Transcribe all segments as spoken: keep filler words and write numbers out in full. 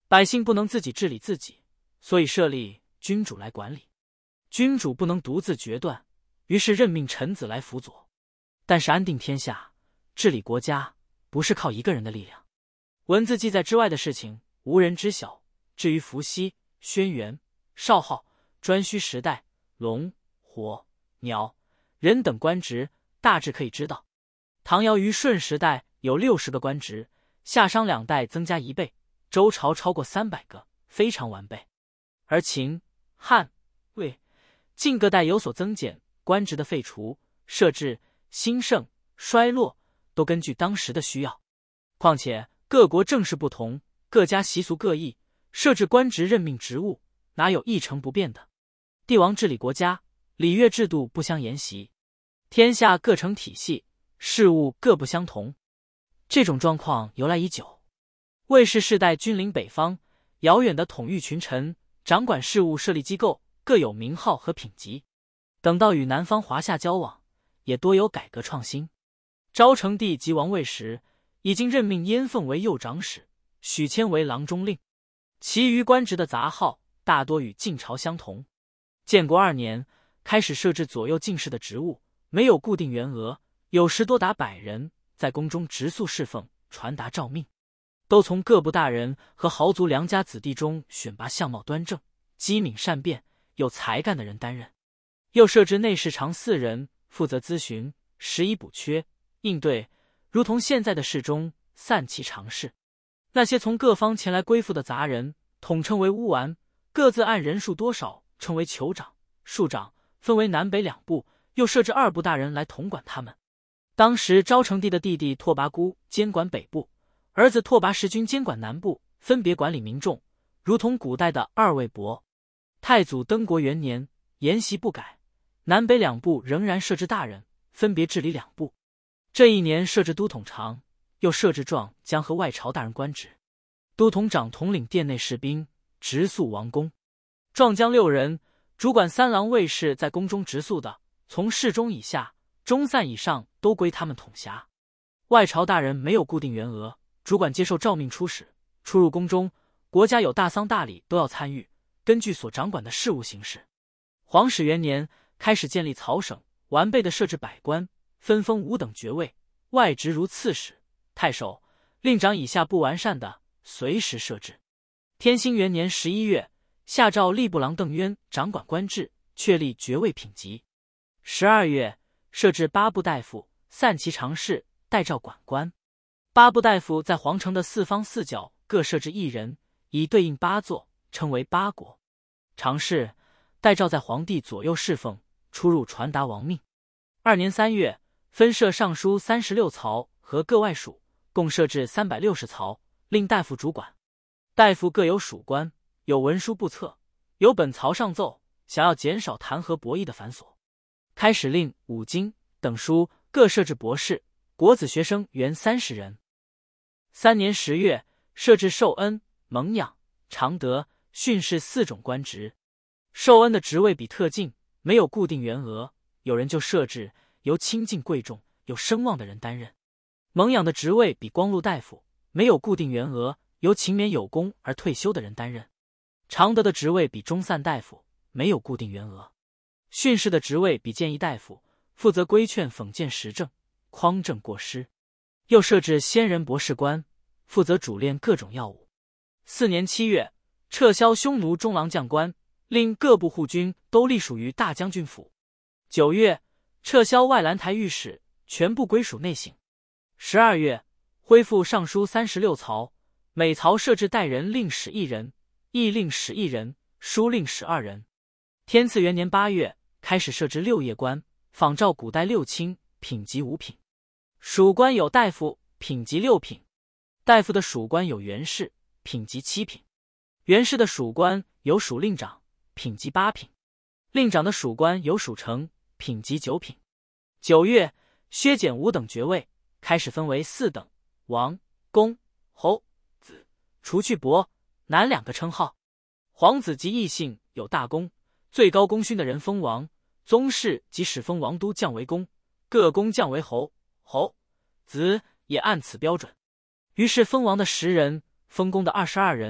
百姓不能自己治理自己，所以设立君主来管理。君主不能独自决断，于是任命臣子来辅佐。但是安定天下、治理国家不是靠一个人的力量。文字记载之外的事情，无人知晓。至于伏羲、轩辕、少昊、颛顼时代、龙、火、鸟、人等官职，大致可以知道。唐尧虞舜时代有六十个官职，夏商两代增加一倍，周朝超过三百个，非常完备。而秦、汉、魏、晋各代有所增减，官职的废除、设置、兴盛、衰落，都根据当时的需要。况且各国政事不同，各家习俗各异，设置官职任命职务，哪有一成不变的？帝王治理国家，礼乐制度不相沿袭，天下各成体系，事务各不相同。这种状况由来已久。魏氏世代君临北方，遥远的统御群臣，掌管事务，设立机构，各有名号和品级。等到与南方华夏交往，也多有改革创新。昭成帝即王位时，已经任命燕凤为右长史，许谦为郎中令。其余官职的杂号大多与晋朝相同。建国二年，开始设置左右进士的职务，没有固定员额，有时多达百人，在宫中直宿侍奉，传达诏命。都从各部大人和豪族良家子弟中选拔相貌端正、机敏善辩、有才干的人担任。又设置内侍长四人，负责咨询、拾遗补缺、应对，如同现在的侍中、散骑常侍。那些从各方前来归附的杂人，统称为乌丸，各自按人数多少称为酋长、庶长，分为南北两部，又设置二部大人来统管他们。当时昭成帝的弟弟拓跋孤监管北部，儿子拓跋时君监管南部，分别管理民众，如同古代的二位伯。太祖登国元年，沿袭不改，南北两部仍然设置大人，分别治理两部。这一年设置都统长，又设置壮将和外朝大人官职。都统长统领殿内士兵，直宿王宫。壮将六人，主管三郎卫士在宫中直宿的，从侍中以下、中散以上都归他们统辖。外朝大人没有固定员额，主管接受诏命出使，出入宫中，国家有大丧大礼都要参与，根据所掌管的事务行事。皇始元年开始建立曹省，完备的设置百官，分封五等爵位，外职如刺史、太守、令长以下不完善的，随时设置。天兴元年十一月，下诏吏部郎邓渊掌管官制，确立爵位品级。十二月，设置八部大夫、散骑常侍，代诏管官。八部大夫在皇城的四方四角各设置一人，以对应八座，称为八国。常侍代诏在皇帝左右侍奉，出入传达王命。二年三月，分设尚书三十六曹和各外属，共设置三百六十曹，令大夫主管。大夫各有属官，有文书部册，有本曹上奏，想要减少弹劾博弈的繁琐。开始令、五经等书各设置博士，国子学生原三十人。三年十月，设置授恩、蒙养、常德、训士四种官职。授恩的职位比特进，没有固定员额，有人就设置由亲近贵重、有声望的人担任。蒙养的职位比光禄大夫，没有固定员额，由勤勉有功而退休的人担任。常德的职位比中散大夫，没有固定员额。训士的职位比谏议大夫，负责规劝讽谏时政，匡正过失。又设置仙人博士官，负责主炼各种药物。四年七月，撤销匈奴中郎将官，令各部护军都隶属于大将军府。九月，撤销外兰台御史，全部归属内省。十二月，恢复尚书三十六曹，每曹设置代人令史一人，议令史一人，书令史二人。天赐元年八月，开始设置六业官，仿照古代六卿，品级五品。属官有大夫，品级六品；大夫的属官有元士，品级七品；元士的属官有属令长，品级八品；令长的属官有属丞，品级九品。九月，削减五等爵位，开始分为四等：王、公、侯、子，除去伯、南两个称号。皇子及异姓有大功、最高功勋的人封王，宗室及始封王都降为公，各工降为侯、侯、子也按此标准。于是封王的十人，封公的二十二人，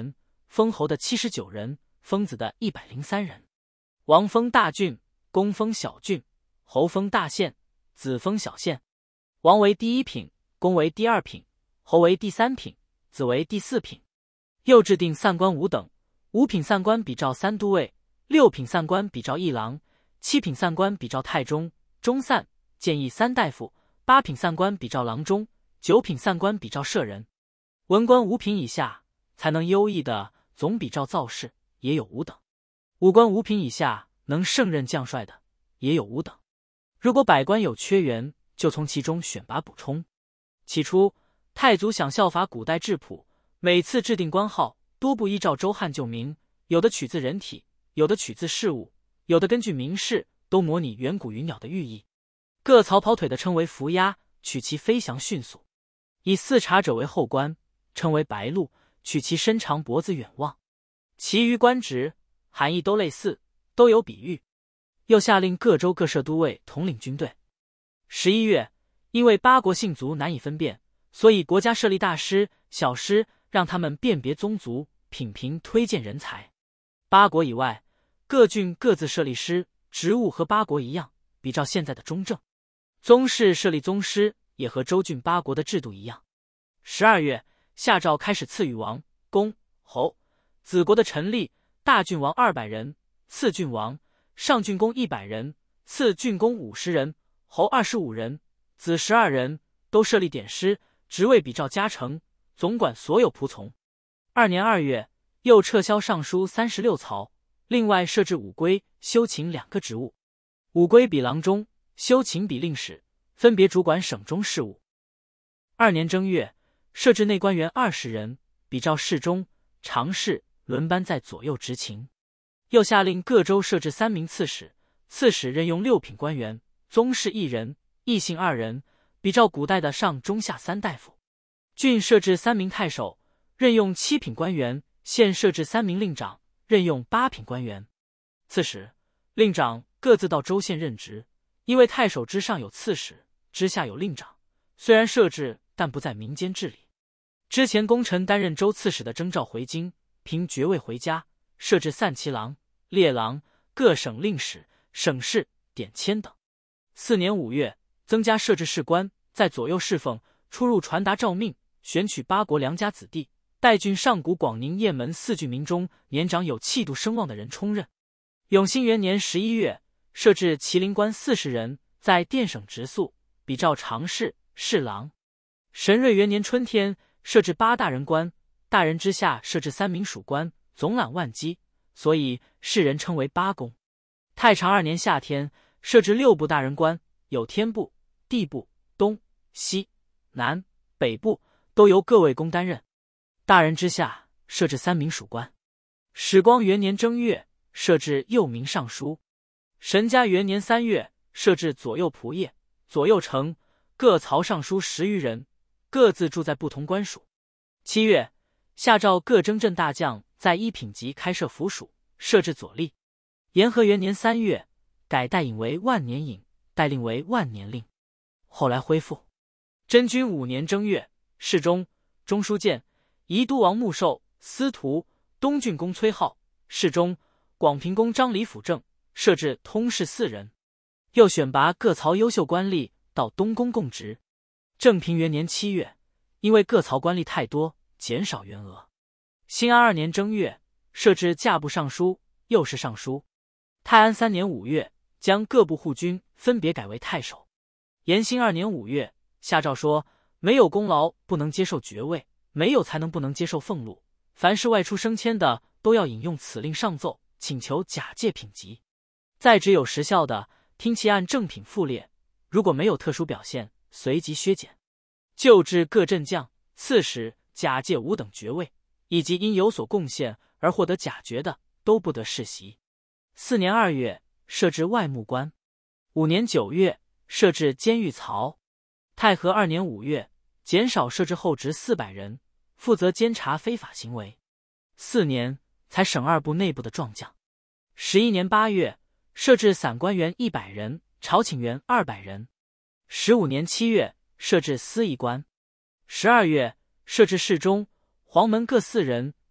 封侯的七十九人，封子的一百零三人。王封大郡，公封小郡，侯封大县，子封小县。王为第一品，公为第二品，侯为第三品，子为第四品。又制定散官五等，五品散官比照三都尉，六品散官比照一郎，七品散官比照太中、中散、建议三大夫，八品散官比照郎中，九品散官比照舍人。文官五品以下才能优异的，总比照造事，也有五等。武官五品以下能胜任将帅的，也有五等。如果百官有缺员，就从其中选拔补充。起初，太祖想效法古代制谱，每次制定官号多不依照周汉旧名，有的取自人体，有的取自事物，有的根据名士，都模拟远古云鸟的寓意。各槽跑腿的称为伏鸦，取其飞翔迅速；以四察者为后官，称为白鹿，取其身长脖子远望。其余官职含义都类似，都有比喻。又下令各州各设都尉统领军队。十一月，因为八国姓族难以分辨，所以国家设立大师、小师，让他们辨别宗族，品评推荐人才。八国以外，各郡各自设立师，职务和八国一样，比照现在的中正。宗室设立宗师，也和州郡八国的制度一样。十二月，下诏开始赐予王、公、侯、子国的臣吏，大郡王二百人，次郡王、上郡公一百人，次郡公五十人，侯二十五人，子十二人，都设立典师，职位比照家臣，总管所有仆从。二年二月，又撤销尚书三十六曹，另外设置武规、修勤两个职务。武规比郎中，修勤比令史，分别主管省中事务。二年正月，设置内官员二十人，比照侍中、常侍，轮班在左右执勤。又下令各州设置三名刺史，刺史任用六品官员，宗室一人，异姓二人，比照古代的上中下三大夫。郡设置三名太守，任用七品官员，县设置三名令长，任用八品官员。刺史、令长各自到州县任职，因为太守之上有刺史，之下有令长，虽然设置，但不在民间治理。之前功臣担任州刺史的征召回京，凭爵位回家，设置散骑郎、列郎、各省令史、省事、典签等。四年五月，增加设置士官，在左右侍奉，出入传达诏命，选取八国良家子弟，代郡上古广宁雁门四郡民中年长有气度声望的人充任。永兴元年十一月，设置麒麟官四十人，在殿省直宿，比照常侍、侍郎。神瑞元年春天，设置八大人官，大人之下设置三名属官，总揽万机，所以世人称为八公。太常二年夏天，设置六部大人官，有天部、地部、东、西、南、北部，都由各位公担任。大人之下设置三名属官。始光元年正月，设置右名尚书。神嘉元年三月，设置左右仆射、左右丞，各曹尚书十余人，各自住在不同官署。七月，下诏各征镇大将在一品级开设府署，设置左吏。延和元年三月，改代尹为万年尹，代令为万年令，后来恢复。真均五年正月，侍中、中书监、宜都王穆寿、司徒、东郡公崔浩、侍中、广平公张李辅政，设置通事四人。又选拔各曹优秀官吏到东宫供职。正平元年七月，因为各曹官吏太多，减少员额。兴安二年正月，设置驾部尚书、右侍尚书。泰安三年五月，将各部护军分别改为太守。延兴二年五月，下诏说，没有功劳不能接受爵位，没有才能不能接受俸禄，凡是外出升迁的，都要引用此令上奏，请求假借品级。再只有时效的，听其按正品复列，如果没有特殊表现，随即削减。旧制各镇将、刺史假借五等爵位，以及因有所贡献而获得假爵的，都不得世袭。四年二月，设置外牧官。五年九月，设置监狱曹。太和二年五月，减少设置后职四百人，负责监察非法行为。四年才省二部内部的壮将。十一年八月，设置散官员一百人，朝请员二百人。十五年七月，设置司仪官。十二月，设置侍中、黄门各四人，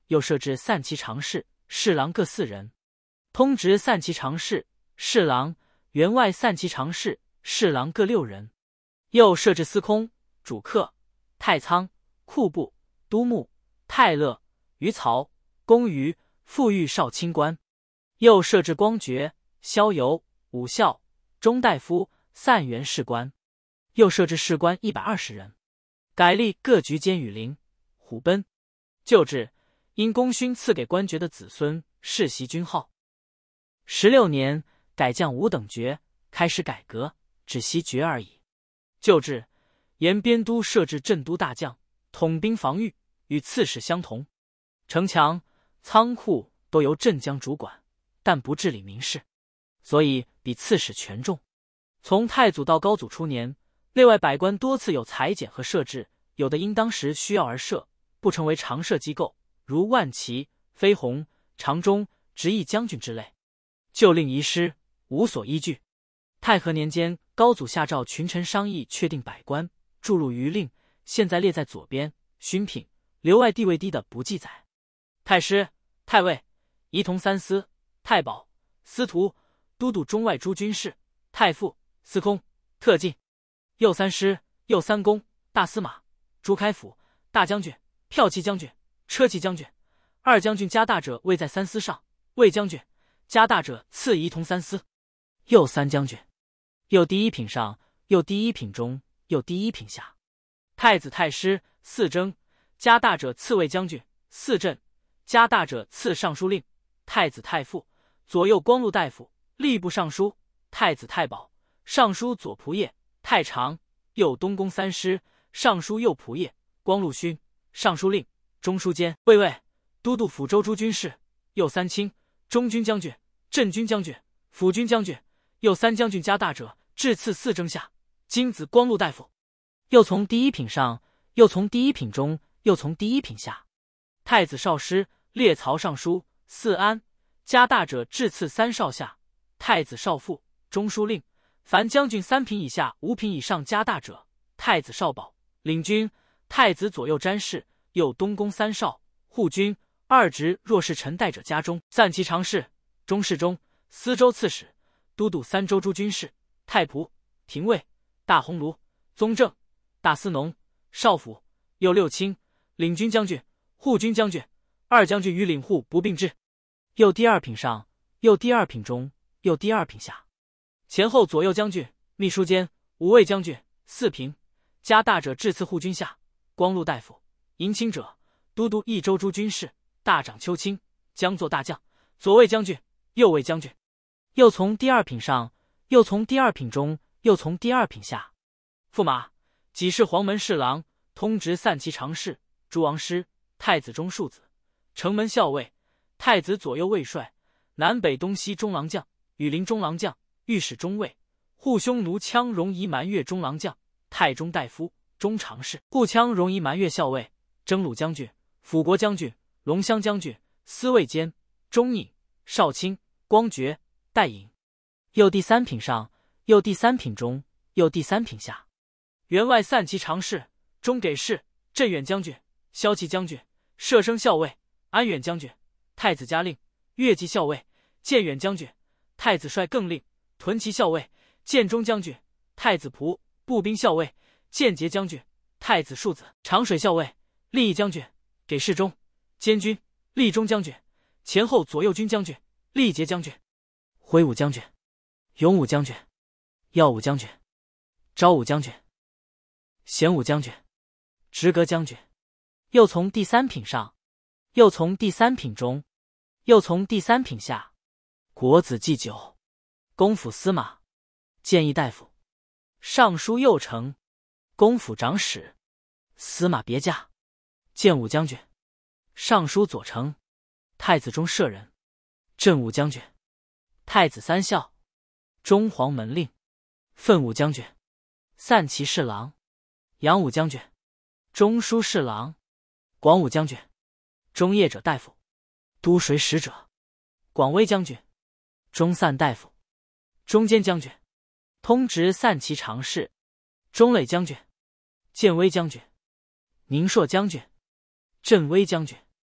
又设置散骑常侍、侍郎各四人，通直散骑常侍、侍郎、员外散骑常侍、侍郎各六人。又设置司空、主客、太仓、库部、都牧、太乐、余曹、公余、副御少卿官。又设置光爵、逍游、武校、中大夫、散员士官。又设置士官一百二十人，改立各局监羽林、虎贲。旧制，因功勋赐给官爵的子孙世袭军号。十六年，改降五等爵，开始改革，只袭爵而已。旧制，沿边都设置镇都大将，统兵防御，与刺史相同。城墙、仓库都由镇将主管，但不治理民事，所以比刺史权重。从太祖到高祖初年，内外百官多次有裁减和设置，有的因当时需要而设，不成为常设机构，如万骑、飞鸿、常中、直役将军之类。旧令遗失，无所依据。太和年间，高祖下诏群臣商议，确定百官，注入于令，现在列在左边。勋品留外地位低的不记载。太师、太尉、仪同三司、太保、司徒、都督中外诸军事、太傅、司空、特进、右三师、右三公、大司马、朱开府、大将军、骠骑将军、车骑将军。二将军加大者位在三司上，卫将军加大者次仪同三司。右三将军，右第一品上，右第一品中，右第一品下。太子太师四征，加大者次卫将军，四镇加大者次尚书令。太子太傅，左右光禄大夫，吏部尚书。太子太保，尚书左仆射，太常，右东宫三师，尚书右仆射，光禄勋，尚书令，中书监，卫尉，都督抚州诸军事。右三卿，中军将军，镇军将军，辅军将军。右三将军加大者至次四征下，金子光禄大夫。又从第一品上，又从第一品中，又从第一品下。太子少师，列曹尚书，四安，加大者至次三少下。太子少傅，中书令，凡将军三品以下五品以上加大者。太子少保，领军。太子左右詹事，右东宫三少，护军。二职若是臣代者加中。散骑常侍，中侍中，司州刺史，都督三州诸军事，太仆、廷尉、大鸿胪、宗正、大司农、少府。右六卿，领军将军、护军将军。二将军与领护不并置。右第二品上，右第二品中，右第二品下。前后左右将军、秘书监、五卫将军，四品，加大者至次护军下。光禄大夫，迎亲者，都督益州诸军事，大长秋卿，将作大将，左卫将军，右卫将军。又从第二品上，又从第二品中，又从第二品下。驸马、给事黄门侍郎，通直散骑常侍，诸王师，太子中庶子，城门校尉，太子左右卫帅，南北东西中郎将，羽林中郎将，御史中尉，护匈奴羌戎夷蛮越中郎将，太中大夫，中常侍，护羌戎夷蛮越校尉，征虏将军，辅国将军，龙骧将军，司卫监，中尹，少卿，光爵，代尹。右第三品上，右第三品中，右第三品下。员外散骑常侍，中给事，镇远将军，骁骑将军，射生校尉，安远将军，太子家令，越骑校尉，建远将军，太子帅更令，屯骑校尉，建中将军，太子仆，步兵校尉，建节将军，太子庶子，长水校尉，利益将军，给事中，监军，立中将军，前后左右军将军，力节将军，挥武将军，勇武将军，耀武将军，昭武将军，贤武将军，直阁将军。又从第三品上，又从第三品中，又从第三品下。国子祭酒，公府司马，谏议大夫，尚书右丞，公府长史，司马别驾，建武将军，尚书左丞，太子中舍人，镇武将军，太子三校，中黄门令，奋武将军，散骑侍郎，扬武将军，中书侍郎，广武将军，中业者大夫，都水使者，广威将军，中散大夫，中监将军，通直散骑常侍，中垒将军，建威将军，宁朔将军，镇威将军，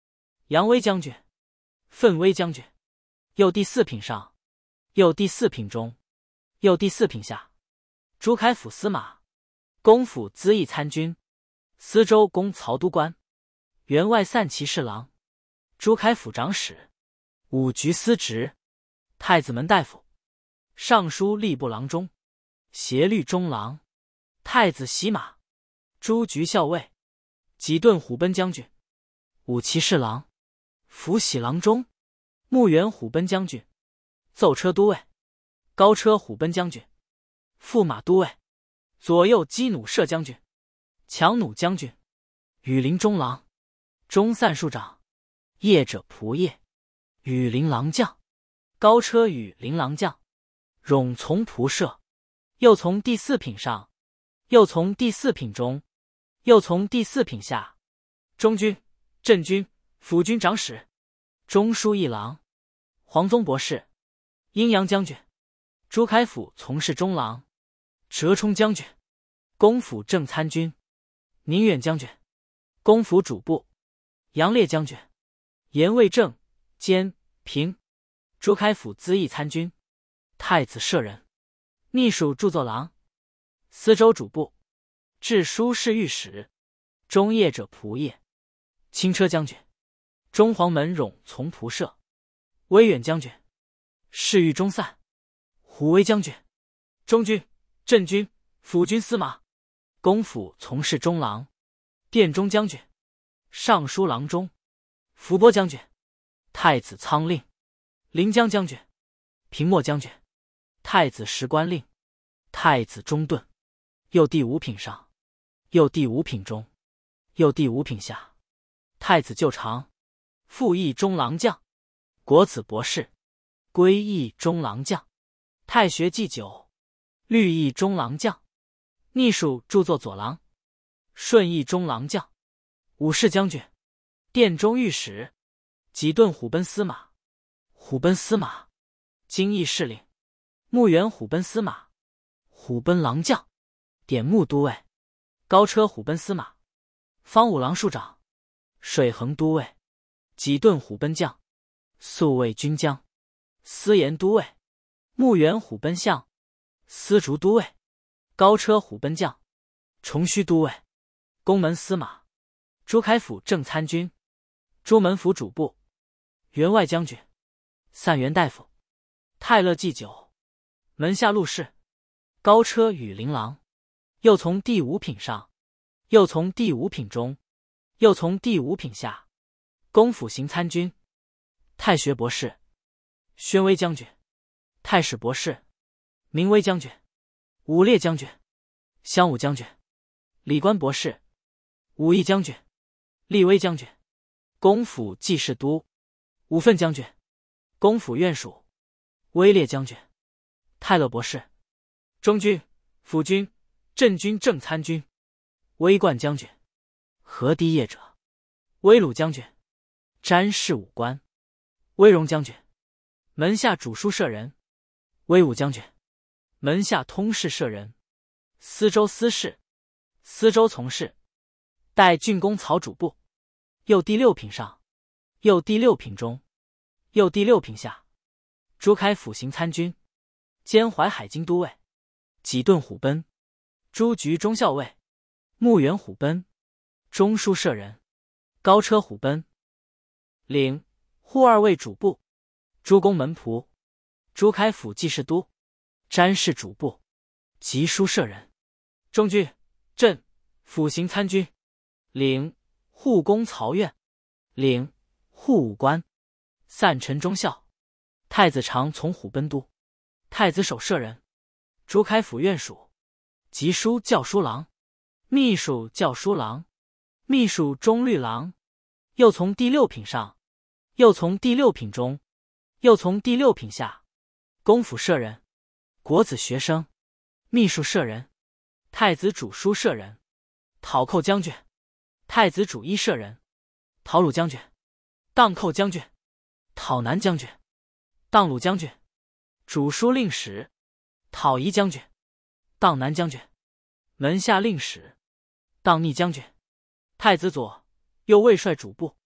扬威将军、奋威将军，右第四品上，右第四品中，右第四品下。朱开府司马，公府资议参军，司州公曹都官，员外散骑侍郎，朱开府长史，武局司职，太子门大夫，尚书吏部郎中，协律中郎，太子洗马，诸局校尉，济顿虎贲将军，武骑侍郎，辅喜郎中，牧原虎贲将军，奏车都尉，高车虎贲将军，驸马都尉，左右击弩射将军，强弩将军，羽林中郎，中散术长，业者仆射，羽林郎将，高车羽林郎将，冗从仆射，又从第四品上，又从第四品中，又从第四品下。中军、镇军、辅军长史，中书议郎，黄宗博士，阴阳将军，朱开府从事中郎，折冲将军，公府正参军，宁远将军，公府主簿，杨烈将军，严卫正兼平，朱开府资议参军，太子舍人，秘书著作郎，司州主簿，治书侍御史，中业者仆射，轻车将军，中黄门冗从仆射，威远将军，侍御中散，虎威将军，中军、镇军、辅军司马，公府从事中郎，殿中将军，尚书郎中，伏波将军，太子仓令，临江将军，平墨将军，太子史官令，太子中顿，右第五品上，右第五品中，右第五品下。太子旧长，复议中郎将，国子博士，归议中郎将，太学祭酒，律议中郎将，秘书著作左郎，顺议中郎将，武士将军，殿中御史，济顿虎贲司马，虎贲司马，京邑侍令，牧原虎贲司马，虎贲郎将，典牧都尉，高车虎贲司马，方五郎庶长，水衡都尉，济顿虎贲将，宿卫军将，司盐都尉，牧原虎贲相，司竹都尉，高车虎贲将，崇虚都尉，宫门司马，朱开府正参军，朱门府主簿，员外将军，散元大夫，泰勒祭酒，门下录事，高车羽林郎，又从第五品上，又从第五品中，又从第五品下。公府行参军，太学博士，宣威将军，太史博士，明威将军，武烈将军，襄武将军，礼官博士，武义将军，立威将军，公府记事都，武奋将军，公府院属，威烈将军，泰勒博士，中军、辅军、镇军正参军，威冠将军，何敌业者，威鲁将军，詹事武官，威荣将军，门下主书舍人，威武将军，门下通事舍人，司州司事，司州从事，代郡公曹主簿，右第六品上，右第六品中，右第六品下。朱开府行参军，兼淮海京都尉，济顿虎贲，诸局中校尉，牧原虎贲，中书舍人，高车虎贲，领护二卫主簿，诸公门仆，朱开府记事都，詹事主簿，集书舍人，中军、镇、府行参军，领护公曹院，领护武官，散陈忠孝，太子常从虎贲都，太子守舍人，朱开府院属，集书校书郎，秘书校书郎，秘书中律郎，又从第六品上，又从第六品中，又从第六品下。公府舍人，国子学生，秘书舍人，太子主书舍人，讨寇将军，太子主医舍人，讨鲁将军，荡寇将军，讨南将军，荡鲁将军，主书令史，讨夷将军，荡南将军，门下令史，荡逆将军，太子左右卫帅主簿，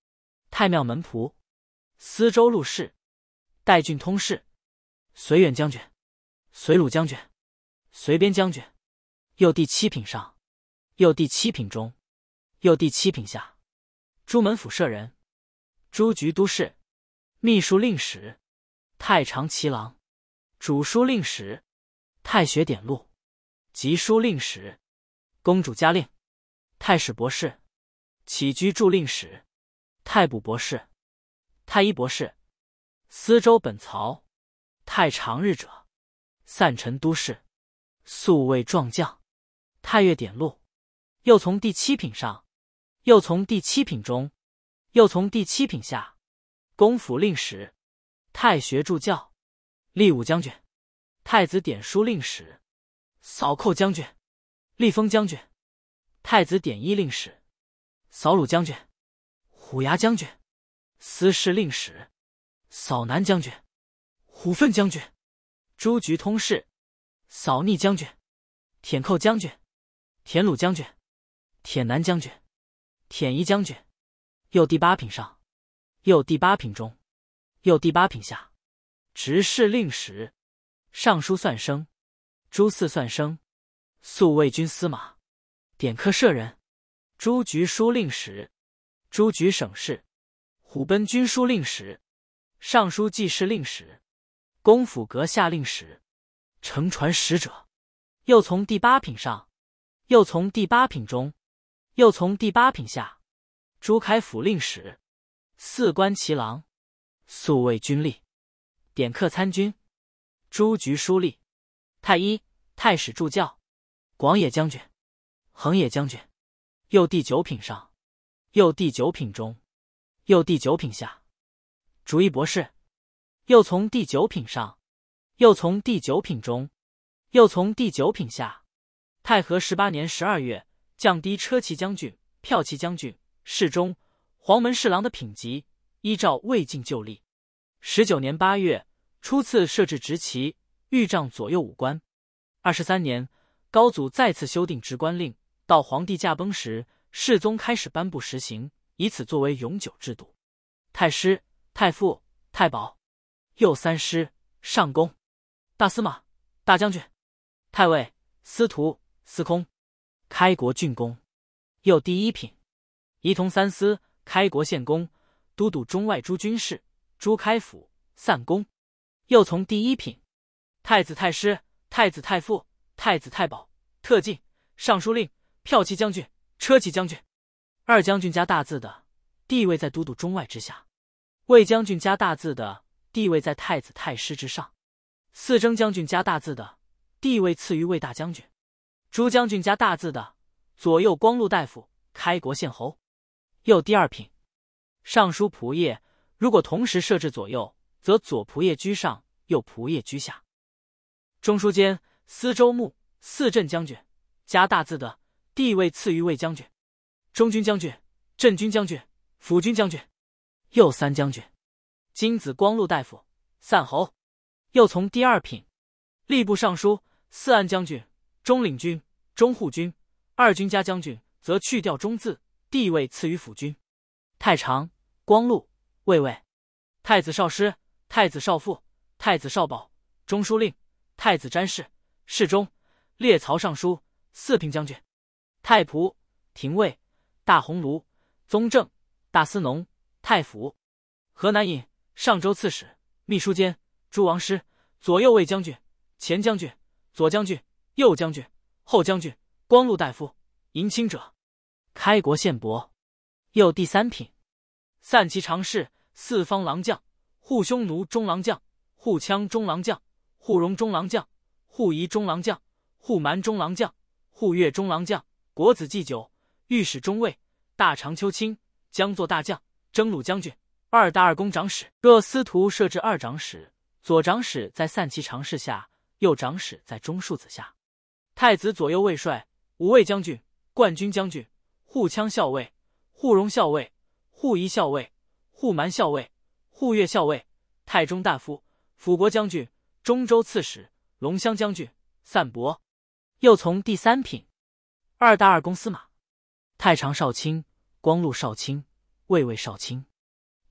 太庙门仆、司州路侍、代郡通事、绥远将军、绥鲁将军、绥边将军，右第七品上，右第七品中，右第七品下。朱门府舍人，朱局都事，秘书令史，太常骑郎，主书令史，太学典录，集书令史，公主家令，太史博士，起居助令史，太补博士，太医博士，司州本曹，太常日者，散陈都事，宿卫壮将，太岳典录。又从第七品上，又从第七品中，又从第七品下。公府令史，太学助教，吏武将军，太子典书令史，扫寇将军，立封将军，太子典医令史，扫鲁将军，虎牙将军，司事令史，扫南将军，虎奋将军，诸局通事，扫逆将军，舔寇将军，田鲁将军，舔南将军，舔夷将军。右第八品上，右第八品中，右第八品下。执事令史，尚书算生，诸四算生，宿卫军司马，典科舍人，诸局书令史，诸局省事，虎贲军书令史，尚书记事令史，公府阁下令史，乘船使者。又从第八品上，又从第八品中，又从第八品下。朱开府令史，四官骑郎，宿卫军吏，典客参军，诸局书吏，太医、太史助教，广野将军，横野将军。右第九品上，右第九品中，右第九品下。主医博士。又从第九品上，又从第九品中，又从第九品下。太和十八年十二月，降低车骑将军、骠骑将军、侍中、黄门侍郎的品级，依照魏晋旧例。十九年八月，初次设置直旗、御帐左右武官。二十三年，高祖再次修订职官令，到皇帝驾崩时，世宗开始颁布实行，以此作为永久制度。太师、太傅、太保，右三师、上公、大司马、大将军、太尉、司徒、司空，开国郡公。右第一品。仪同三司，开国县公，都督中外诸军事，诸开府、散公。又从第一品。太子太师、太子太傅、太子太保、特进、尚书令、骠骑将军、车骑将军。二将军加大字的地位在都督中外之下，卫将军加大字的地位在太子太师之上，四征将军加大字的地位次于卫大将军，诸将军加大字的左右光禄大夫、开国县侯。右第二品。尚书仆射如果同时设置左右，则左仆射居上，右仆射居下。中书监、司州牧、四镇将军加大字的地位次于卫将军，中军将军、镇军将军、辅军将军。右三将军。金子光禄大夫、散侯。又从第二品。吏部尚书、四安将军、中领军、中护军、二军加将军则去掉中字，地位次于辅军。太常、光禄、卫尉。太子少师、太子少傅、太子少保、中书令、太子詹事、侍中、列曹尚书、四品将军。太仆、廷尉、大鸿胪、宗正、大司农、太府、河南尹、上州刺史、秘书监、诸王师、左右卫将军、前将军、左将军、右将军、后将军、光禄大夫、迎亲者。开国县伯。右第三品。散骑常侍、四方郎将、护匈奴中郎将、护羌中郎将、护戎中郎将、护夷中郎将、护蛮中郎将、护越中郎将、国子祭酒、御史中尉、大长秋卿、将作大将、征虏将军、二大二公长史。各司徒设置二长史，左长史在散骑常侍下，右长史在中庶子下。太子左右卫帅、五卫将军、冠军将军、护羌校尉、护戎校尉、护夷校尉、护蛮校尉、护越校尉、太中大夫、辅国将军、中州刺史、龙骧将军、散伯。又从第三品。二大二公司马。太常少卿、光禄少卿、卫尉少卿。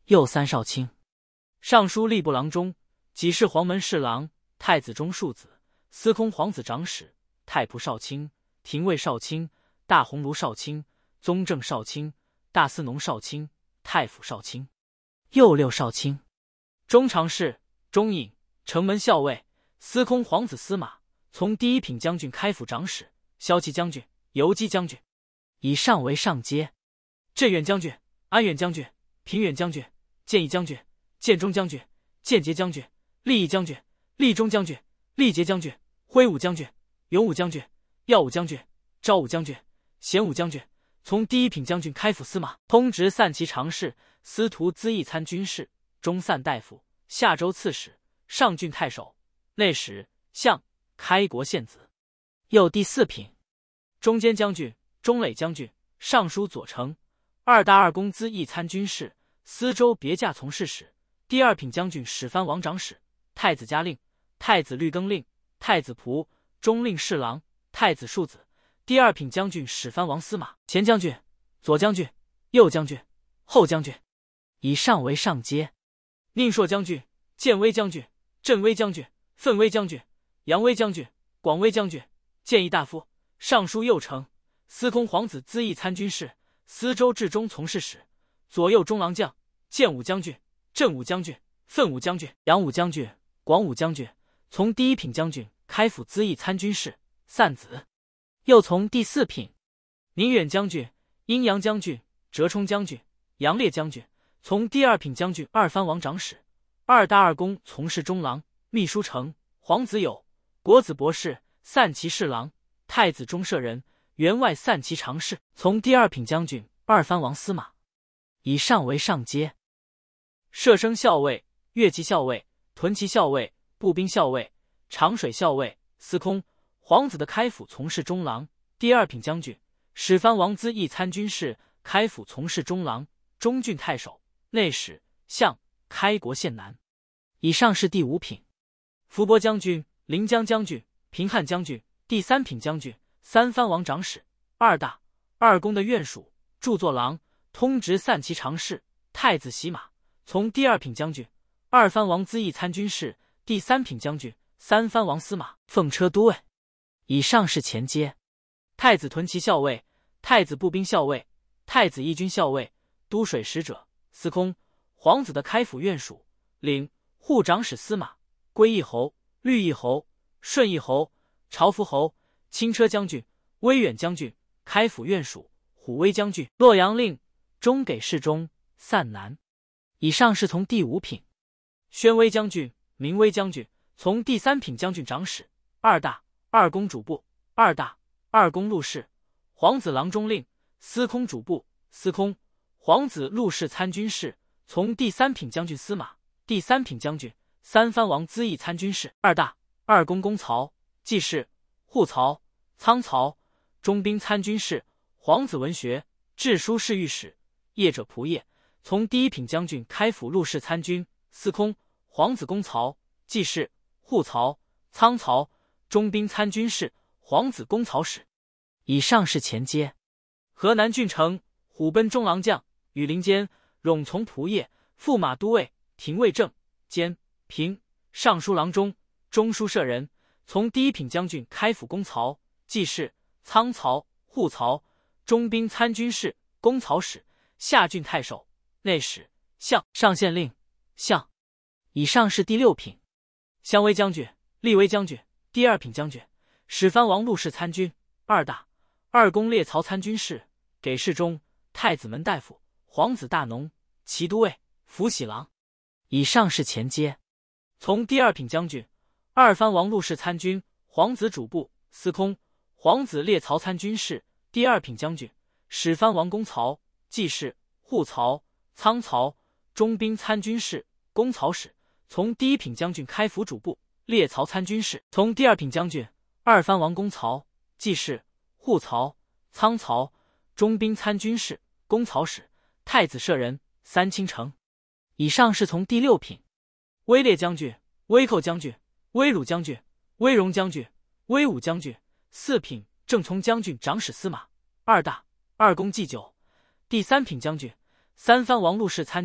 右三少卿。尚书吏部郎中，给事黄门侍郎，太子中庶子，司空皇子长史，太仆少卿，廷尉少卿，大鸿胪少卿，宗正少卿，大司农少卿，太府少卿。右六少卿。中常侍、中尹、城门校尉，司空皇子司马，从第一品将军开府长史，骁骑将军，游击将军。以上为上阶。镇远将军、安远将军、平远将军、建义将军、建中将军、建节将军、利益将军、利中将军、利节将军、挥武将军、勇武将军、耀武将军、昭武将军、贤武将军，从第一品将军开府司马，通直散骑常侍，司徒资议参军事，中散大夫，下州刺史，上郡太守，内史，相，开国献子。右第四品。中监将军、中垒将军，尚书左丞，二大二公资议参军事，司州别驾从事使，第二品将军史藩王长史，太子嘉令，太子律更令，太子仆，中令侍郎，太子庶子，第二品将军史藩王司马，前将军、左将军、右将军、后将军。以上为上阶。宁朔将军、建威将军、镇威将军、奋威将军、扬威将军、广威将军，建议大夫，尚书右丞，司空皇子资议参军事，司州治中从事使，左右中郎将，建武将军、镇武将军、奋武将军、扬武将军、广武将军，从第一品将军开府资议参军事，散子。又从第四品。宁远将军、阴阳将军、折冲将军、杨烈将军，从第二品将军二藩王长史，二大二公从事中郎、秘书丞，皇子友，国子博士，散骑侍郎，太子中舍人，员外散骑常侍，从第二品将军二藩王司马。以上为上阶。射生校尉、乐骑校尉、屯骑校尉、步兵校尉、长水校尉、司空，皇子的开府从事中郎，第二品将军，史藩王资议参军事，开府从事中郎，中郡太守，内史，相，开国献南。以上是第五品。伏波将军、临江将军、平汉将军，第三品将军，三藩王长史，二大、二公的院属，著作郎，通直散骑常侍，太子洗马，从第二品将军，二藩王资议参军事，第三品将军，三藩王司马，奉车都尉。以上是前阶。太子屯骑校尉、太子步兵校尉、太子义军校尉、都水使者，司空，皇子的开府院属，领护长史司马，归义侯、绿义侯、顺义侯、朝福侯，轻车将军、威远将军，开府院属，虎威将军，洛阳令，中给事中，散南。以上是从第五品。宣威将军、明威将军，从第三品将军长史，二大、二公主簿，二大、二公录事，皇子郎中令，司空主簿，司空，皇子录事参军事，从第三品将军司马，第三品将军，三藩王资议参军事，二大、二公公曹，记事，护曹，仓曹，中兵参军事，皇子文学，治书侍御史，业者仆射，从第一品将军开府录事参军，司空，皇子公曹，记事，护曹，仓曹，中兵参军事，皇子公曹使。以上是前阶。河南郡丞、虎贲中郎将、羽林监、冗从仆射、驸马都尉、廷尉正、监、平、尚书郎中、中书舍人，从第一品将军开府公曹，记事，仓曹，护曹，中兵参军事，公曹使，下郡太守，内史，相，上县令，相。以上是第六品。襄威将军、立威将军，第二品将军，史藩王录事参军，二大、二公列曹参军事，给事中，太子门大夫，皇子大农，骑都尉，辅喜郎。以上是前阶。从第二品将军，二藩王录事参军，皇子主簿，司空，皇子列曹参军事，第二品将军，史藩王公曹，记事，护曹，仓曹，中兵参军事，公曹使，从第一品将军开府主簿，列曹参军事，从第二品将军，二藩王公曹，记事，护曹，仓曹，中兵参军事，公曹使，太子舍人，三卿丞。以上是从第六品。威烈将军、威寇将军、威鲁将军、威荣将军、威武将军，四品正从将军长史司马，二大、二公祭酒，第三品将军，三藩王录事参军，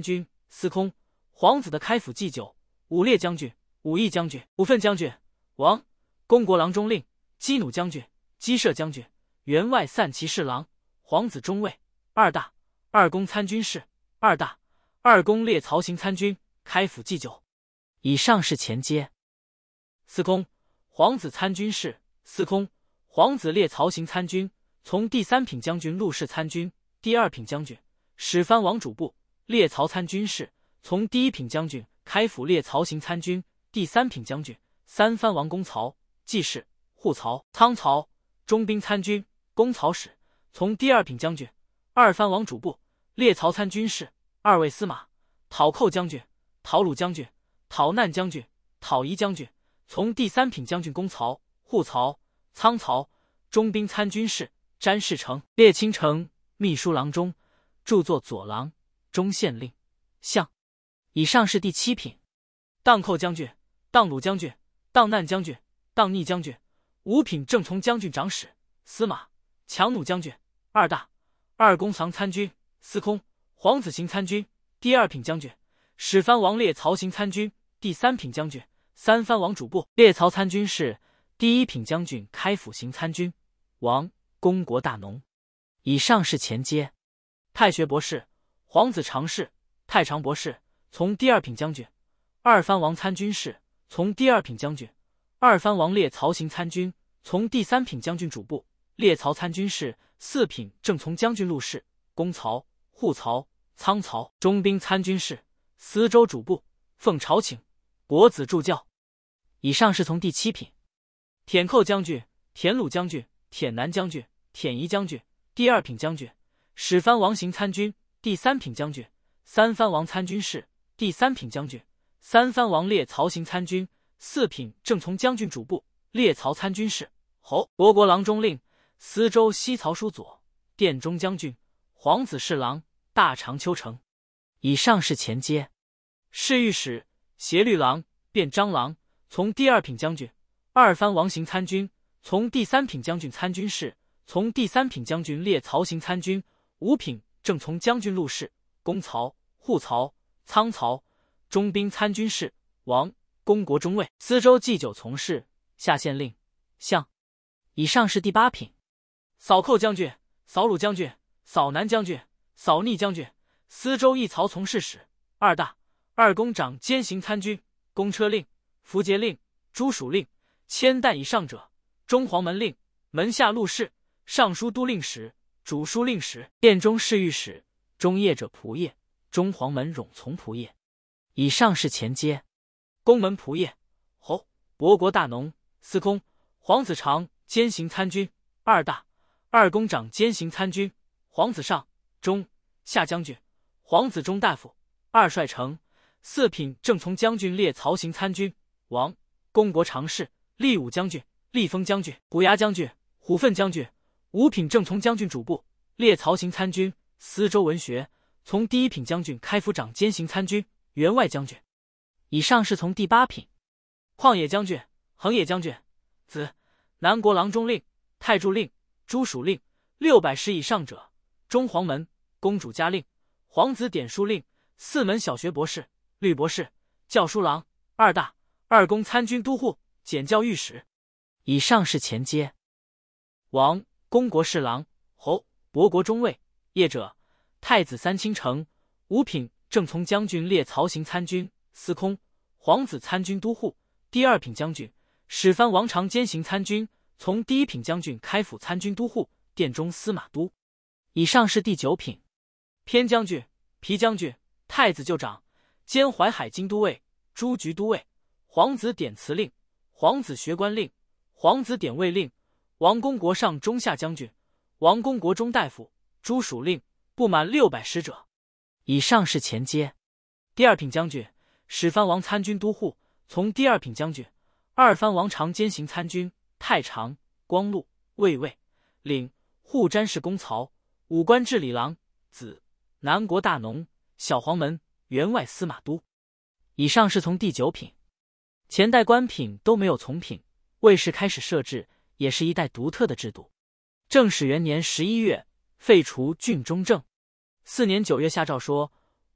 司空、皇子的开府祭酒，武烈将军、武义将军、武奋将军、王公国郎中令、击弩将军、击射将军、员外散骑侍郎、皇子中尉、二大、二公参军事、二大、二公列曹行参军，开府祭酒。以上是前阶。司空、皇子参军事，司空、皇子列曹行参军，从第三品将军陆氏参军，第二品将军使藩王主簿，列曹参军事，从第一品将军开府列曹行参军，第三品将军三藩王公曹、记事、护曹、仓曹、中兵参军、公曹使，从第二品将军二藩王主簿，列曹参军事，二位司马、讨寇将军、讨虏将军、讨难将军、讨夷将军，从第三品将军公曹、护曹、仓曹、中兵参军事，詹事成、列卿丞、秘书郎中，著作左郎、中县令、相。以上是第七品。荡寇将军、荡虏将军、荡难将军、荡逆将军，五品正从将军长史、司马、强弩将军、二大、二公藏参军、司空、皇子行参军，第二品将军使藩王列曹行参军，第三品将军三藩王主簿，列曹参军事，第一品将军开府行参军，王公国大农。以上是前阶。太学博士、皇子常侍、太常博士，从第二品将军二藩王参军事，从第二品将军二藩王列曹行参军，从第三品将军主簿，列曹参军事，四品正从将军陆氏、公曹、护曹、仓曹、中兵参军事，司州主簿，奉朝请，国子助教。以上是从第七品。舔寇将军、田鲁将军、舔南将军、舔夷将军，第二品将军使藩王行参军，第三品将军三藩王参军事，第三品将军三藩王列曹行参军，四品正从将军主簿，列曹参军事，侯博国郎中令、司州西曹书佐、殿中将军、皇子侍郎、大长秋城。以上是前阶。侍御史、协律郎、便章郎，从第二品将军二藩王行参军，从第三品将军参军事，从第三品将军列曹行参军，五品正从将军陆氏、公曹、护曹、仓曹、中兵参军事，王公国中尉，司州祭酒从事，下县令、相。以上是第八品。扫寇将军、扫虏将军、扫南将军、扫逆将军，司州一曹从事使，二大、二公长兼行参军，公车令、符节令、诸属令，千担以上者，中黄门令、门下录事、尚书都令史、主书令史、殿中侍御史，中业者仆射，中黄门冗从仆射。以上是前阶。宫门仆射，侯博国大农，司空、皇子长兼行参军，二大、二公长兼行参军，皇子上、中、下将军，皇子中大夫，二帅丞，四品正从将军列曹行参军，王公国常侍，立武将军、立封将军、虎牙将军、虎奋将军，五品正从将军主簿，列曹行参军，司州文学，从第一品将军开府长兼行参军，员外将军。以上是从第八品。旷野将军、横野将军，子南国郎中令、太助令、诸属令，六百石以上者，中黄门、公主家令、皇子典书令，四门小学博士、律博士、教书郎，二大、二公参军都护、检教御史。以上是前阶。王公国侍郎，侯博国中尉，业者太子三卿丞，五品正从将军列曹行参军，司空、皇子参军都护，第二品将军使藩王常兼行参军，从第一品将军开府参军都护，殿中司马都。以上是第九品。偏将军、皮将军、太子旧长兼淮海京都尉、诸局都尉，皇子典祠令、皇子学官令、皇子典尉令，王公国上中下将军、王公国中大夫，诸属令，不满六百石者。以上是前阶。第二品将军使藩王参军都护，从第二品将军二藩王常兼行参军，太常、光禄、卫尉，领护詹事公曹，武官治理郎，子南国大农，小黄门，员外司马都。以上是从第九品。前代官品都没有从品，魏氏开始设置，也是一代独特的制度。正始元年十一月废除郡中正。四年九月下诏说，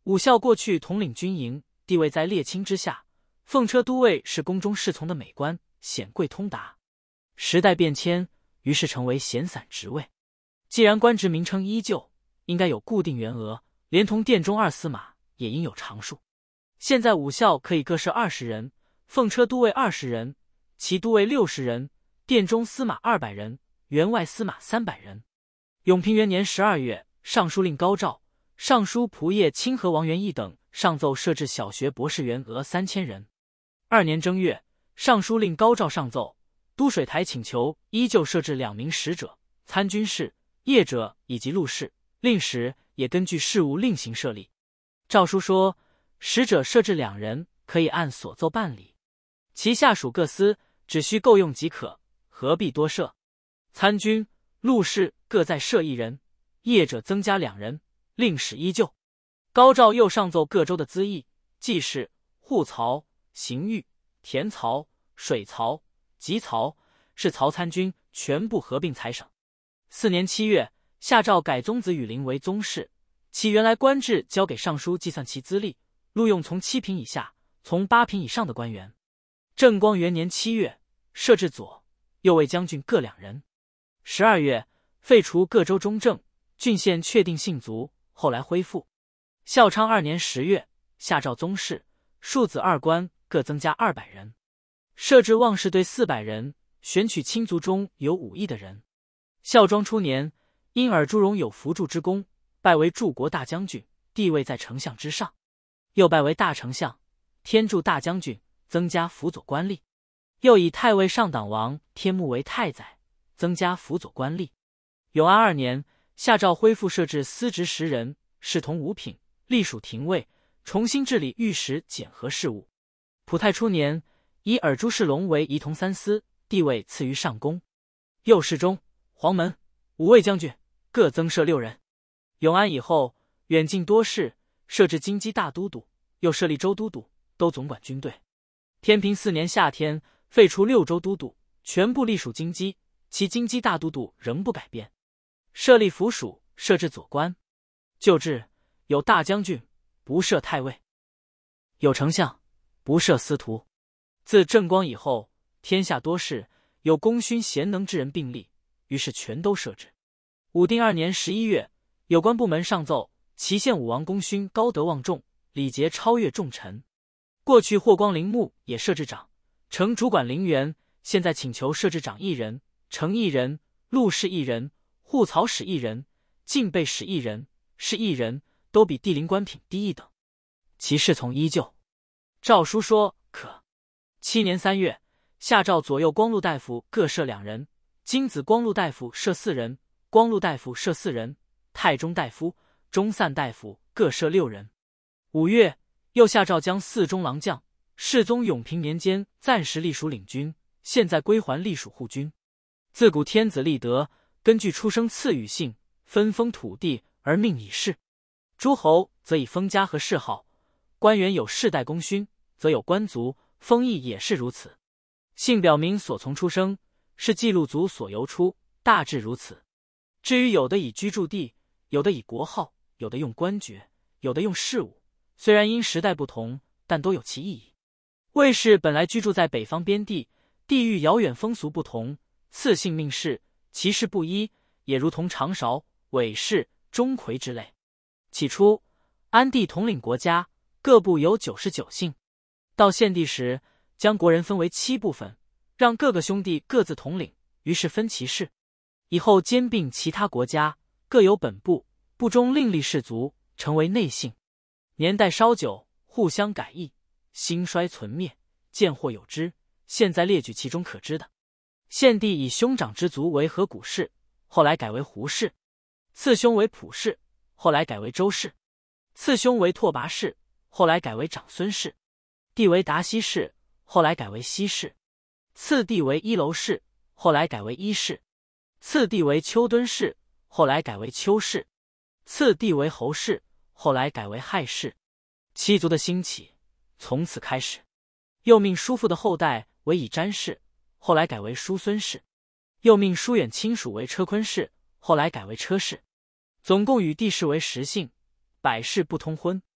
武校过去统领军营，地位在列卿之下，奉车都尉是宫中侍从的美官，显贵通达。时代变迁，于是成为闲散职位。既然官职名称依旧，应该有固定员额，连同殿中二司马也应有常数。现在武校可以各设二十人，奉车都尉二十人，骑都尉六十人，殿中司马二百人，员外司马三百人。永平元年十二月，尚书令高照、尚书仆射清河王元义等上奏设置小学博士员额三千人。二年正月，尚书令高照上奏，都水台请求依旧设置两名使者、参军事、业者以及录事，令史也根据事务另行设立。诏书说，使者设置两人，可以按所奏办理，其下属各司只需够用即可，何必多设？参军、录事各再设一人，业者增加两人，令史依旧。高照又上奏各州的资役、记事、户曹、刑狱、田曹、水曹、籍曹，是曹参军全部合并裁省。四年七月，下诏改宗子羽林为宗室，其原来官制交给尚书计算其资历，录用从七品以下、从八品以上的官员。正光元年七月，设置左、右卫将军各两人。十二月，废除各州中正，郡县确定姓族，后来恢复。孝昌二年十月，下诏宗室、庶子二官各增加二百人，设置望士队四百人，选取亲族中有武艺的人。孝庄初年，因尔朱荣有扶助之功，拜为柱国大将军，地位在丞相之上，又拜为大丞相、天柱大将军，增加辅佐官吏。又以太尉上党王天穆为太宰，增加辅佐官吏。永安二年，下诏恢复设置司职十人，侍同五品，隶属廷尉，重新治理御史检核事务。普泰初年，以尔朱世龙为仪同三司，地位次于上宫。右侍中、黄门、五卫将军各增设六人。永安以后，远近多事，设置京畿大都督，又设立州都督，都总管军队。天平四年夏天，废除六州都督，全部隶属京畿，其京畿大都督仍不改变。设立府属，设置左官。旧制有大将军，不设太尉；有丞相，不设司徒。自正光以后，天下多事，有功勋贤能之人并立，于是全都设置。武定二年十一月，有关部门上奏，祁县武王功勋高德望重，礼节超越重臣。过去霍光陵墓也设置长，承主管陵园，现在请求设置长一人，承一人，录事一人，户曹使一人，禁备使一人，是一人，都比地陵官品低一等。其侍从依旧。诏书说可。七年三月，下诏左右光禄大夫各设两人，金子光禄大夫设四人，光禄大夫设四人，太中大夫、中散大夫各设六人。五月，又下诏将四中郎将、世宗永平年间暂时隶属领军，现在归还隶属护军。自古天子立德，根据出生赐予姓，分封土地而命以事。诸侯则以封家和谥号，官员有世代功勋，则有官族，封邑也是如此。姓表明所从出生，是记录族所由出，大致如此。至于有的以居住地，有的以国号，有的用官爵，有的用事务，虽然因时代不同，但都有其意义。卫士本来居住在北方边地，地域遥远，风俗不同，赐姓命氏，其事不一，也如同长勺、韦氏、钟馗之类。起初，安帝统领国家，各部有九十九姓。到献帝时，将国人分为七部分，让各个兄弟各自统领，于是分其事。以后兼并其他国家，各有本部，部中另立氏族，成为内姓。年代稍久，互相改易，兴衰存灭，见或有之。现在列举其中可知的。献帝以兄长之族为河谷氏，后来改为胡氏；次兄为蒲氏，后来改为周氏；次兄为拓跋氏，后来改为长孙氏；弟为达西氏，后来改为西氏；次弟为伊楼氏，后来改为伊氏；次弟为丘敦氏，后来改为丘氏；次弟为侯氏，后来改为亥氏。七族的兴起从此开始。又命叔父的后代为以詹氏，后来改为叔孙氏；又命疏远亲属为车坤氏，后来改为车氏。总共与帝氏为十姓，百氏不通婚。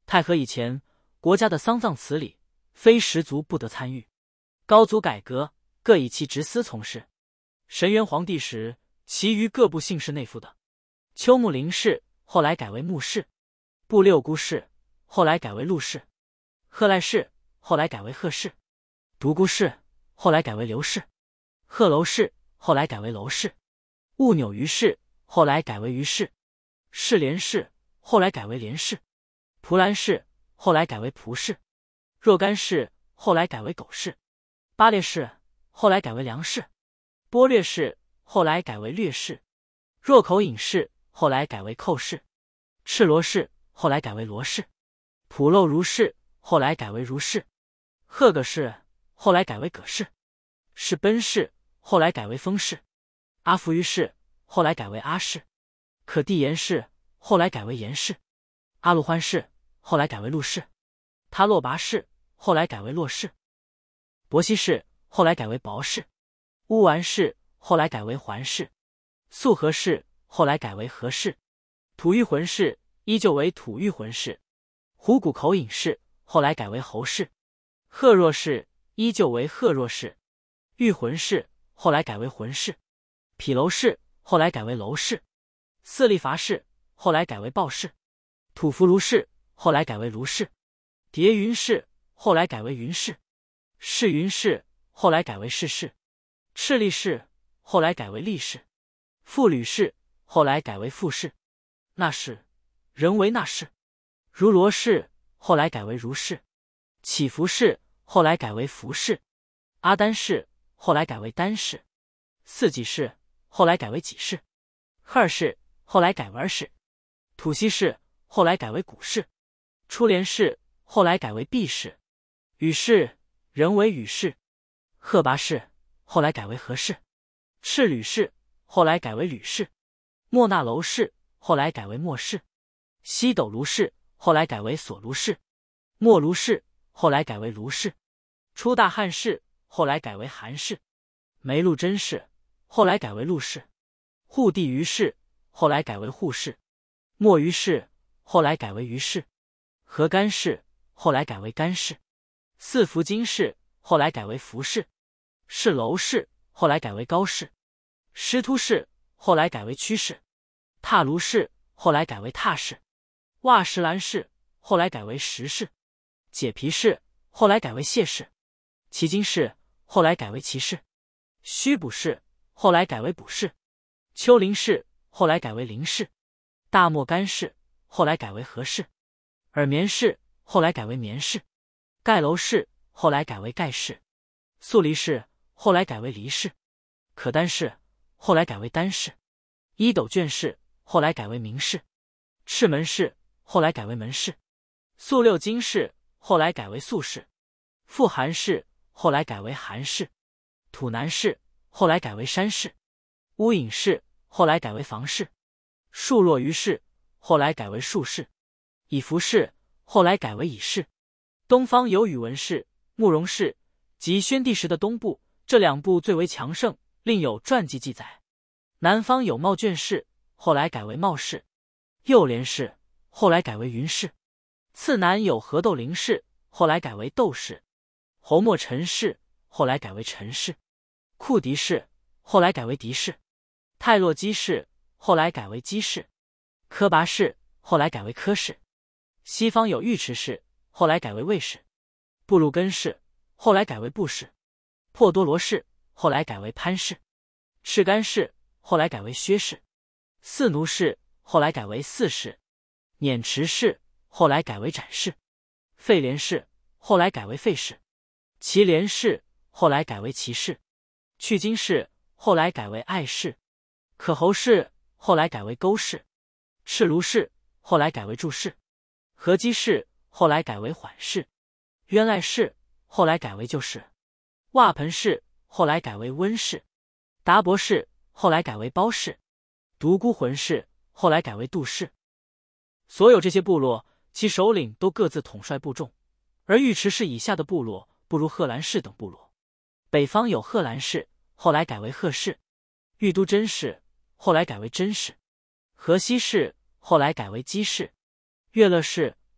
太和以前，国家的丧葬词里，非十族不得参与。高祖改革，各以其直司从事。神元皇帝时，其余各部姓氏内附的。秋木林氏后来改为穆氏，布六姑氏后来改为陆氏，贺赖氏后来改为贺氏，独孤氏后来改为刘氏，贺楼氏后来改为楼氏，兀钮于氏后来改为于氏，士连氏后来改为连氏，蒲兰氏后来改为蒲氏，若干氏后来改为苟氏，巴列氏后来改为梁氏，波略氏后来改为略氏，若口尹氏后来改为寇氏，赤罗氏后来改为罗氏，普漏如氏后来改为如氏，贺葛氏后来改为葛氏，是奔氏后来改为封氏，阿福于氏后来改为阿氏，可地延氏后来改为延氏，阿鲁欢氏后来改为陆氏，他洛拔氏后来改为洛氏，伯西氏后来改为薄氏，乌丸氏后来改为环氏，素和氏后来改为和氏，吐玉浑氏依旧为吐玉浑氏，虎骨口尹氏后来改为侯氏，贺若氏依旧为贺若氏，玉浑氏后来改为浑氏，匹楼氏后来改为楼氏，四立伐氏后来改为鲍氏，吐弗卢氏后来改为卢氏，叠云氏后来改为云氏，世云氏后来改为世氏，赤力氏后来改为力氏，傅吕氏后来改为傅氏，那氏人为那氏，如罗氏后来改为如氏，乞伏氏后来改为服氏，阿丹氏后来改为丹氏，四己氏后来改为己氏，赫尔氏后来改为儿氏，土西氏后来改为古氏，出连氏后来改为毕氏，禹氏人为禹氏，贺拔氏后来改为何氏，赤吕氏后来改为吕氏，莫那楼氏后来改为莫氏，西斗卢氏后来改为所卢氏，莫卢氏后来改为卢氏，出大汉氏后来改为韩氏，梅陆真氏后来改为陆氏，护地于氏后来改为护氏，莫于氏后来改为于氏，何干氏后来改为干氏，四福金氏后来改为福氏，是楼氏后来改为高氏，师突氏后来改为屈氏，踏卢氏后来改为踏氏，袜石兰氏后来改为石氏，解皮氏后来改为谢氏，齐金氏后来改为齐氏，须卜氏后来改为卜氏，丘陵氏后来改为林氏，大漠干氏后来改为何氏，耳棉氏后来改为棉氏，盖楼氏后来改为盖氏，素离氏后来改为离氏，可丹氏后来改为丹氏，伊斗卷氏后来改为明氏，赤门氏后来改为门氏，素六金氏后来改为素氏，富韩氏后来改为韩氏，土南氏后来改为山氏，乌隐氏后来改为房氏，树若于氏后来改为树氏，以服氏后来改为以氏。东方有宇文氏、慕容氏及宣帝时的东部，这两部最为强盛，另有传记记载。南方有茂卷氏，后来改为茂氏，右连氏后来改为云氏，次南有河窦林氏，后来改为窦氏，侯莫陈氏后来改为陈氏，库狄氏后来改为狄氏，泰洛基氏后来改为基氏，柯拔氏后来改为柯氏。西方有尉迟氏，后来改为卫氏，布鲁根氏后来改为布氏，破多罗氏后来改为潘氏，赤干氏后来改为薛氏，四奴氏后来改为四氏，撵池氏后来改为展氏，费连氏后来改为费氏，祁连氏后来改为祁氏，去金氏后来改为爱氏，可侯氏后来改为勾氏，赤卢氏后来改为祝氏，何基氏后来改为缓氏，渊赖氏后来改为旧氏，袜盆氏后来改为温氏，达伯氏后来改为包氏，独孤浑氏后来改为杜氏。所有这些部落，其首领都各自统帅部众，而尉迟氏以下的部落不如贺兰氏等部落。北方有贺兰氏，后来改为贺氏，豫都真氏后来改为真氏，河西氏后来改为姬氏，乐乐氏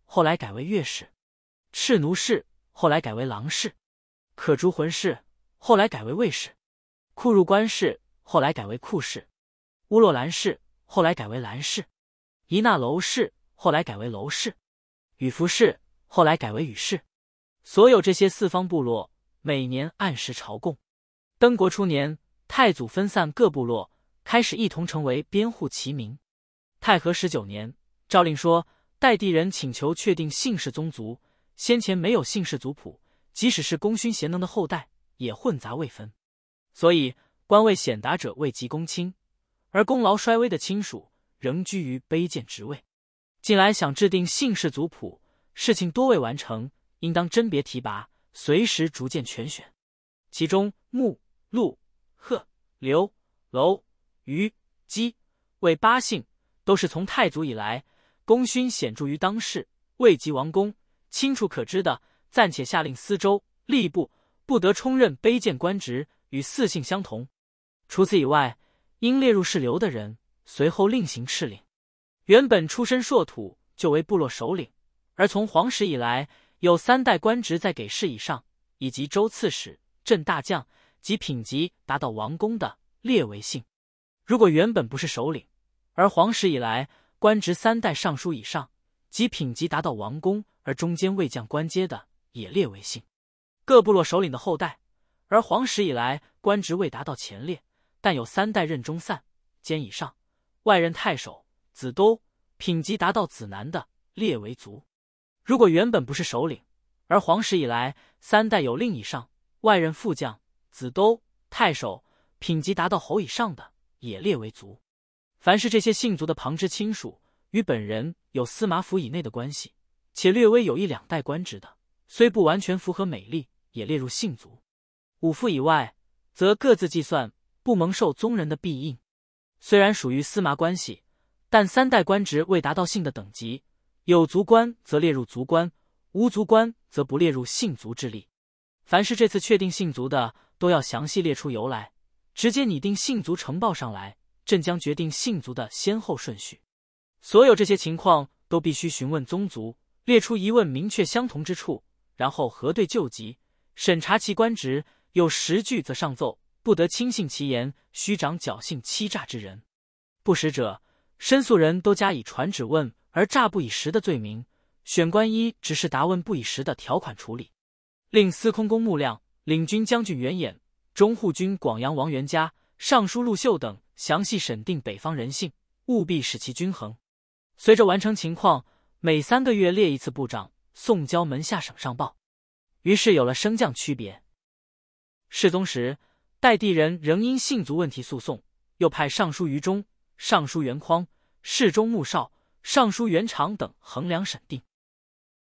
后来改为乐氏；赤奴氏后来改为郎氏；可逐魂氏后来改为卫氏；库入关氏后来改为库氏；乌洛兰氏后来改为兰氏；夷那楼氏后来改为楼氏；羽服氏后来改为羽氏。所有这些四方部落每年按时朝贡。登国初年，太祖分散各部落，开始一同成为编户齐民。太和十九年，诏令说，代地人请求确定姓氏宗族，先前没有姓氏族谱，即使是功勋贤能的后代，也混杂未分。所以官位显达者位极公卿，而功劳衰微的亲属仍居于卑贱职位。近来想制定姓氏族谱，事情多未完成，应当甄别提拔，随时逐渐全选。其中穆、陆、贺、刘、楼、虞、姬、魏八姓都是从太祖以来功勋显著于当世，位极王公，清楚可知的，暂且下令司州、吏部不得充任卑贱官职，与四姓相同。除此以外，应列入氏流的人，随后另行敕令。原本出身硕土，就为部落首领，而从皇室以来，有三代官职在给事以上，以及州刺史、镇大将及品级达到王公的，列为姓。如果原本不是首领，而皇室以来官职三代尚书以上，及品级达到王公而中间未降官阶的，也列为姓。各部落首领的后代，而皇室以来官职未达到前列，但有三代任中散、兼以上，外任太守、子都，品级达到子男的，列为族。如果原本不是首领，而皇室以来三代有令以上，外任副将、子都、太守，品级达到侯以上的，也列为族。凡是这些姓族的旁支亲属，与本人有司马府以内的关系，且略微有一两代官职的，虽不完全符合美例，也列入姓族。五父以外，则各自计算，不蒙受宗人的庇应。虽然属于司马关系，但三代官职未达到姓的等级，有族官则列入族官，无族官则不列入姓族之例。凡是这次确定姓族的，都要详细列出由来，直接拟定姓族呈报上来，朕将决定姓族的先后顺序。所有这些情况都必须询问宗族，列出疑问明确相同之处，然后核对救急，审查其官职，有实据则上奏，不得轻信其言，虚长侥幸欺诈之人。不实者，申诉人都加以传旨问而诈不以实的罪名，选官依只是答问不以实的条款处理。令司空公穆亮、领军将军袁衍、中护军广阳王元嘉、尚书陆秀等详细审定北方人性，务必使其均衡。随着完成情况，每三个月列一次部长，送交门下省上报。于是有了升降区别。世宗时，代地人仍因姓族问题诉讼，又派尚书于中、尚书袁匡、侍中穆绍、尚书袁长等衡量审定。